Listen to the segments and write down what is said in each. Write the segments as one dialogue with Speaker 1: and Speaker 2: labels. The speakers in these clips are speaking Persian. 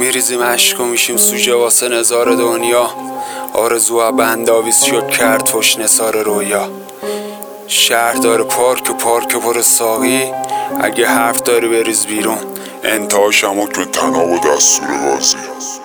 Speaker 1: میریزیم عشق و میشیم سوژه واسه نظار دنیا. آرزو بندآویز شد کرد پشت نثار رویا. شهر داره پارک و پارک پر ساقی، اگه حرف داری بریز بیرون.
Speaker 2: انتهاش حکم طناب و دستور بازی.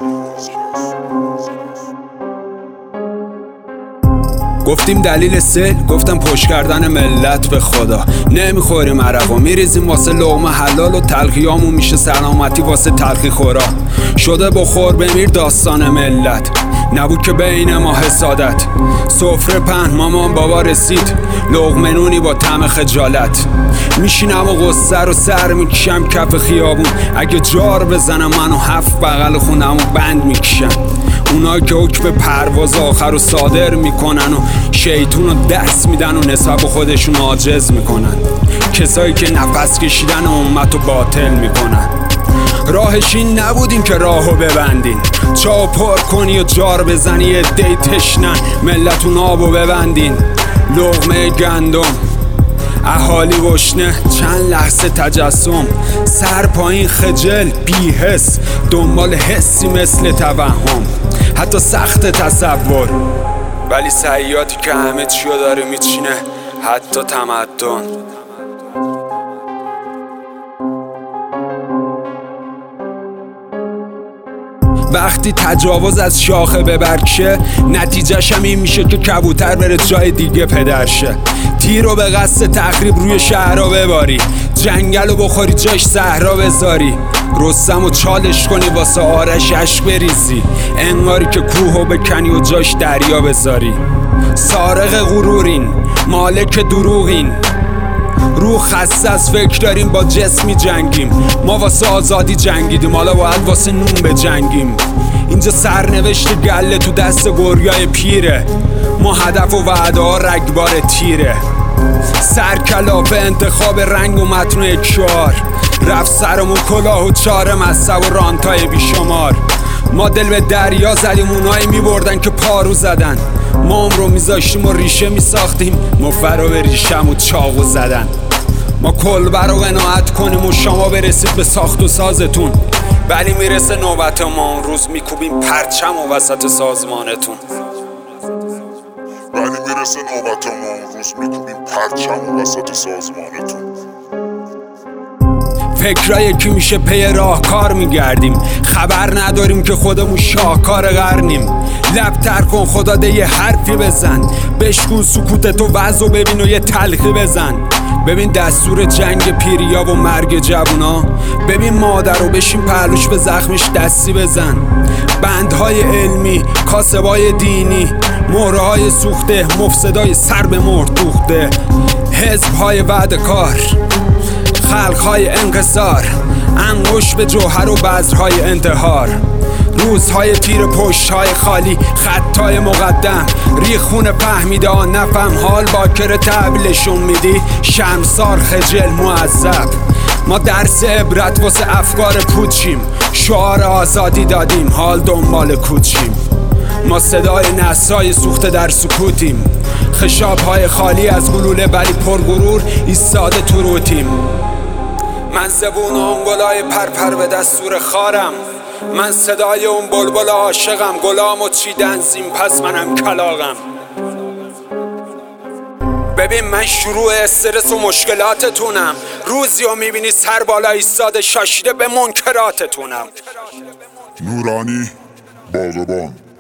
Speaker 1: گفتیم دلیل سیل، گفتم پشت کردن ملت به خدا. نمیخوریم عرق و میریزیم واسه لقمه حلال، و تلخیامون میشه سلامتی واسه تلخی خورا. شده بخور بمیر داستان ملت، نبود که بین ما حسادت. سفره پهن مامان بابا رسید، لقمه نونی با طعم خجالت. میشینم و غصه رو سر میکشم کف خیابون، اگه جار بزنم منو 7 بغل خونم و بند میکشم. اونا که حکم پرواز آخر رو صادر میکنن و شیطون رو دست میدن و نسب خودشون عاجز میکنن. کسایی که نفس کشیدن امت رو باطل میکنن. راهش این نبودین که راهو ببندین، چاو پر کنی و جار بزنی یه دی تشنن ملتون آبو ببندین. لقمه گندم اهالی وشنه، چند لحظه تجسم، سر پایین خجل بی حس، دنبال حسی مثل توهم، حتی سخت تصور، ولی سعیاتی که همه چیو داره میچینه، حتی تمدن. وقتی تجاوز از شاخه ببرکشه، نتیجهش هم این میشه که کبوتر بره جای دیگه پدرشه. تیر رو به قصد تخریب روی شهرها بباری، جنگل رو بخوری جاش صحرا بذاری. رستم و چالش کنی واسه آرش عشق بریزی، انگاری که کوهو بکنی و جاش دریا بذاری. سارق غرورین، مالک دروغین، روح خسته از فکر داریم با جسمی جنگیم. ما واسه آزادی جنگیدیم، حالا باید واسه نون بجنگیم. اینجا سرنوشت گله تو دست گوریای پیره، ما هدف و وعده ها رگبار تیره. سرکلاف انتخاب رنگ و متن یک شعار، رفت سرمون کلاه و چاره مصب و رانتای بیشمار. ما دل به دریا زدیم، اونایی میبردن که پارو زدن. ما رو میذاشتیم و ریشه میساختیم، مفر رو به ریشم و چاقو زدن. ما کلبه رو قناعت کنیم و شما برسید به ساخت و سازتون، ولی میرسه نوبت ما اون روز میکوبیم پرچم و وسط سازمانتون.
Speaker 2: ولی میرسه نوبت ما اون روز میکوبیم پرچم و وسط سازمانتون.
Speaker 1: فکرای کی میشه پی راهکار میگردیم، خبر نداریم که خودمون شاهکار قرنیم. لب تر کن خدا ده یه حرفی بزن، بشکن سکوتتو وز و ببین و یه تلخی بزن. ببین دستور جنگ پیریا و مرگ جوونا، ببین مادر رو بشین پهلوش به زخمش دستی بزن. بندهای علمی، کاسبای دینی، مهرهای سوخته، مفسدای سر به مهر دوخته. حزبهای وعده کار، خلقهای انکسار، انگوش به جوهر و بذرهای انتحار. روزهای تیر پشتهای خالی، خطای مقدم، ریخون فهمیده نفهم حال باکر تحویلشون میدی. شرمسار خجل معذب، ما درس عبرت واسه افکار پوچیم. شعار آزادی دادیم، حال دنبال کوچیم. ما صدای نسای سوخته در سکوتیم، خشابهای خالی از گلوله ولی پرغرور ایستاده تو روتیم. من زبون اون گلای پرپر به دستور خارم، من صدای اون بلبل عاشقم. گلامو چیدن زین پس منم کلاغم. ببین من شروع استرس و مشکلاتتونم، روزی رو میبینی سر بالا ایستاده شاشیده به منکراتتونم.
Speaker 2: نورانی باغبان.